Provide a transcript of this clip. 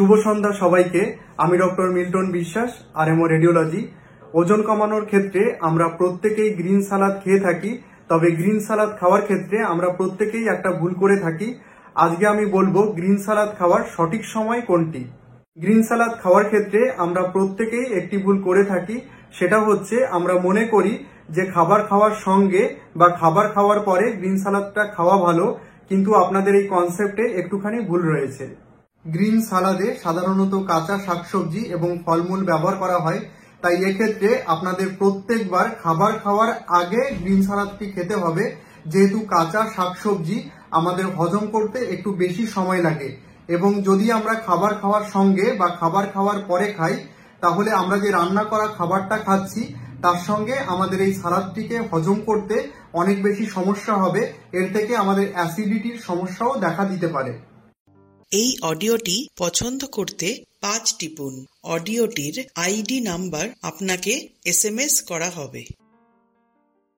শুভ সন্ধ্যা সবাইকে। আমি doctor Milton Biswas, RMO radiology. ওজন কমানোর ক্ষেত্রে আমরা প্রত্যেকেই গ্রিন সালাদ খেয়ে থাকি, তবে গ্রিন সালাদ খাওয়ার ক্ষেত্রে আমরা প্রত্যেকেই একটা ভুল করে থাকি। আজকে আমি বলবো গ্রিন সালাদ খাওয়ার সঠিক সময় কোনটি। গ্রিন সালাদ খাওয়ার ক্ষেত্রে আমরা প্রত্যেকেই একটি ভুল করে থাকি, সেটা হচ্ছে আমরা মনে করি যে খাবার খাওয়ার সঙ্গে বা খাবার খাওয়ার পরে গ্রিন সালাদটা খাওয়া ভালো, কিন্তু আপনাদের এই কনসেপ্টে একটুখানি ভুল রয়েছে। গ্রিন সালাদে সাধারণত কাঁচা শাকসবজি এবং ফলমূল ব্যবহার করা হয়, তাই এক্ষেত্রে আপনাদের প্রত্যেকবার খাবার খাওয়ার আগে গ্রিন সালাদটি খেতে হবে, যেহেতু কাঁচা শাকসবজি আমাদের হজম করতে একটু বেশি সময় লাগে, এবং যদি আমরা খাবার খাওয়ার সঙ্গে বা খাবার খাওয়ার পরে খাই, তাহলে আমরা যে রান্না করা খাবারটা খাচ্ছি তার সঙ্গে আমাদের এই সালাদটিকে হজম করতে অনেক বেশি সমস্যা হবে। এর থেকে আমাদের অ্যাসিডিটির সমস্যাও দেখা দিতে পারে। এই অডিওটি পছন্দ করতে 5 টিপুন। অডিওটির আইডি নাম্বার আপনাকে SMS করা হবে।